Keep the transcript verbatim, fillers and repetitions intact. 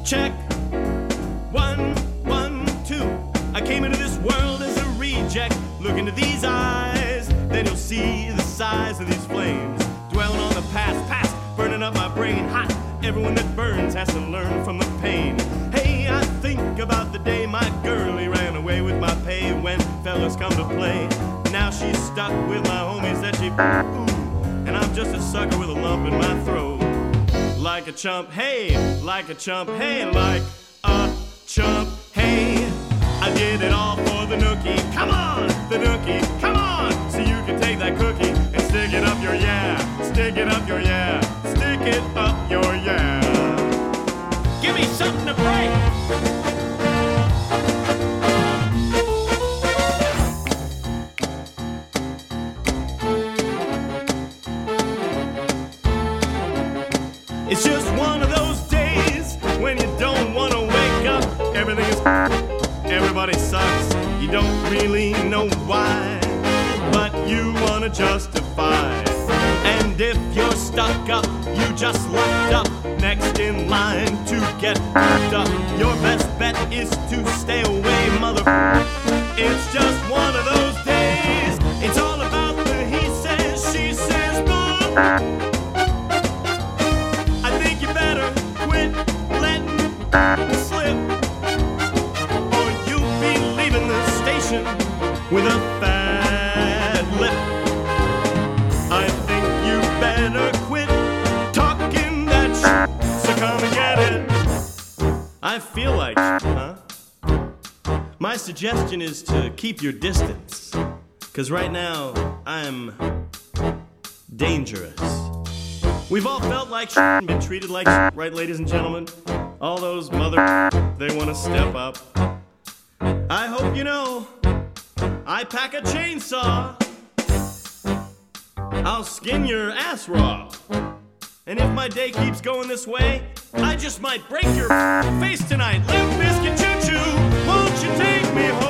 Check. One, one, two. I came into this world as a reject. Look into these eyes, then you'll see the size of these flames. Dwelling on the past, past, burning up my brain. Hot, everyone that burns has to learn from the pain. Hey, I think about the day my girlie ran away with my pay when fellas come to play. Now she's stuck with my homies that she ooh, and I'm just a sucker with a lump in my throat. Like a chump, hey, like a chump, hey, like a chump, hey. I did it all for the nookie. Come on, the nookie, come on. So you can take that cookie and stick it up your yeah. Stick it up your yeah. Stick it up your yeah. Give me something to break. It's just one of those days when you don't want to wake up. Everything is... Everybody sucks, you don't really know why, but you wanna justify. And if you're stuck up, you just locked up next in line to get fucked up. Your best bet is to stay away, mother. It's just one of those days. It's all about the he says, she says, boom. I think you better quit letting slip. With a fat lip. I think you better quit talking that shit, so come and get it. I feel like shit, huh? My suggestion is to keep your distance, cause right now I'm dangerous. We've all felt like shit and been treated like shit, right, ladies and gentlemen? All those mother they wanna step up. I hope you know I pack a chainsaw. I'll skin your ass raw. And if my day keeps going this way, I just might break your face tonight. Limp Bizkit choo-choo, won't you take me home?